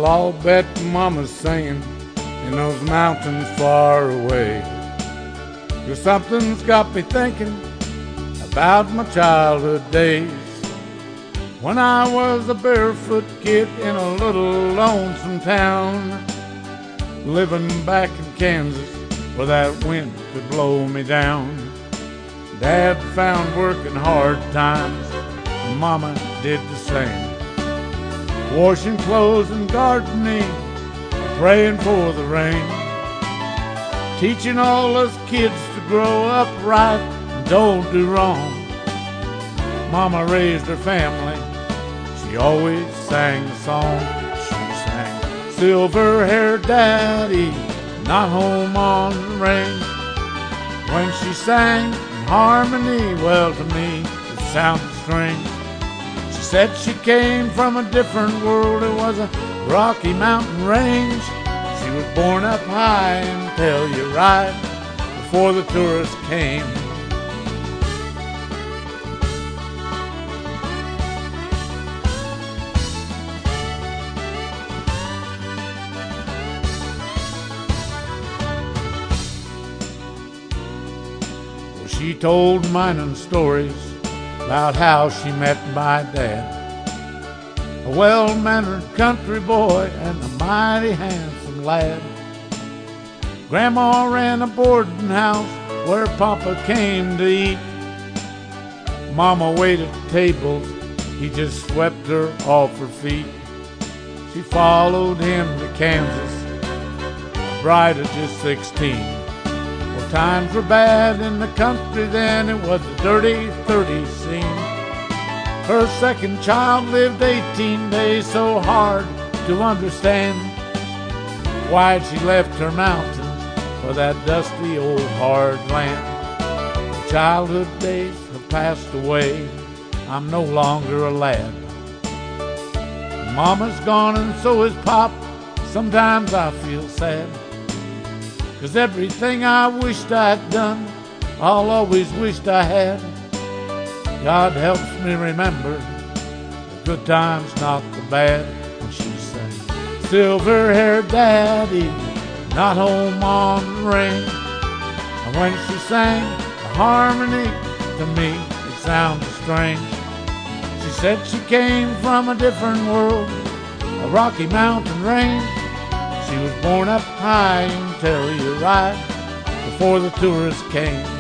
Well, I'll bet Mama's singing in those mountains far away. 'Cause something's got me thinking about my childhood days, when I was a barefoot kid in a little lonesome town, living back in Kansas where that wind could blow me down. Dad found working hard times, and Mama did the same, washing clothes and gardening, praying for the rain, teaching all us kids to grow up right and don't do wrong. Mama raised her family, she always sang a song. She sang, "Silver-haired Daddy, not home on the range." When she sang in harmony, well, to me it sounded strange. She said she came from a different world, it was a Rocky Mountain range. She was born up high and tell you right before the tourists came. She told mining stories about how she met my dad, a well-mannered country boy and a mighty handsome lad. Grandma ran a boarding house where Papa came to eat. Mama waited tables, he just swept her off her feet. She followed him to Kansas, a bride of just 16. Times were bad in the country then, it was a dirty 30 scene. Her second child lived 18 days, so hard to understand why she left her mountains for that dusty old hard land. Childhood days have passed away, I'm no longer a lad. Mama's gone and so is Pop, sometimes I feel sad, 'cause everything I wished I'd done, I'll always wished I had. God helps me remember the good times, not the bad. When she sang, "Silver-haired Daddy, not home on the range." And when she sang the harmony, to me it sounded strange. She said she came from a different world, a Rocky Mountain range. She was born up high and tell you right before the tourists came.